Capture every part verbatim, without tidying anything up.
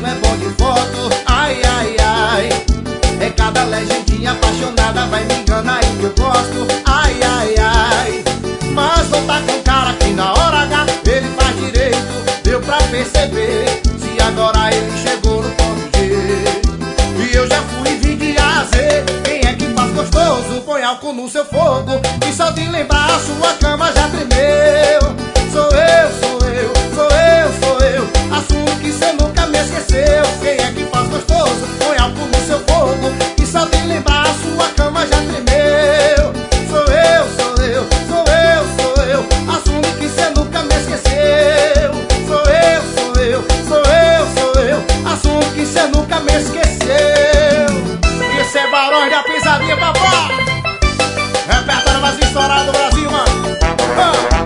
é bom de foto. Ai, ai, ai, é cada legendinha apaixonada, vai me enganar aí que eu gosto. Ai, ai, ai, mas não tá com cara que na hora H ele faz direito. Deu pra perceber, se agora ele chegou no ponto G. E eu já fui e vi de A a Z. Quem é que faz gostoso? Põe álcool no seu fogo, e só de lembrar a sua cama já tremeu. Sou eu, sou eu, sou eu, sou eu. Assumo que cê nunca me esqueceu. Quem é que faz gostoso? Põe álcool no seu fogo, e só de lembrar a sua cama já tremeu. Sou eu, sou eu, sou eu, sou eu. Assume que cê nunca me esqueceu. Sou eu, sou eu, sou eu, sou eu. Assume que cê nunca me esqueceu. Isso é Barões da Pisadinha, papá. Repertório mais estourado do Brasil, mano. Ah.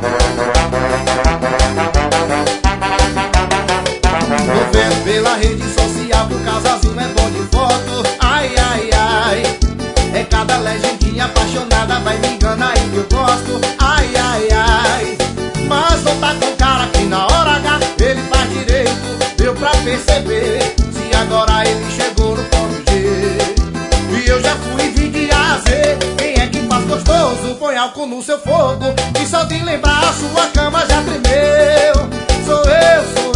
Tô vendo pela rede social que o casalzinho é bom de foto. Ai, ai, ai, é cada legendinha apaixonada, vai me enganar aí que eu gosto. Ai, ai, ai, mas não tá com cara que na hora H ele faz direito. Deu pra perceber, se agora ele chegou no ponto G. E eu já fui e vi de A a Z. Quem é que faz gostoso? Põe álcool no seu fogo, e só de lembrar a sua cama já tremeu. Sou eu, sou